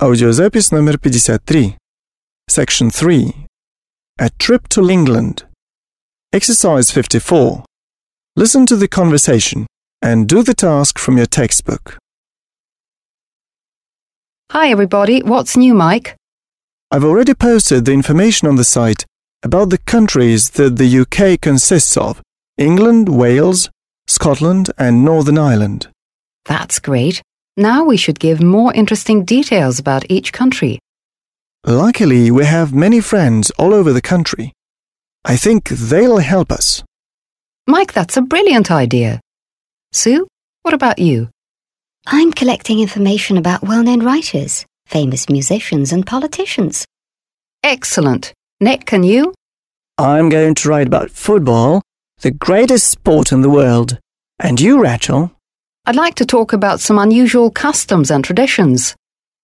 Аудиозапись номер 53. Section 3. A trip to England. Exercise 54. Listen to the conversation and do the task from your textbook. Hi everybody, what's new, Mike? I've already posted the information on the site about the countries that the UK consists of: England, Wales, Scotland and Northern Ireland. That's great. Now we should give more interesting details about each country. Luckily, we have many friends all over the country. I think they'll help us. Mike, that's a brilliant idea. Sue, what about you? I'm collecting information about well-known writers, famous musicians and politicians. Excellent. Nick, and you? I'm going to write about football, the greatest sport in the world. And you, Rachel? I'd like to talk about some unusual customs and traditions.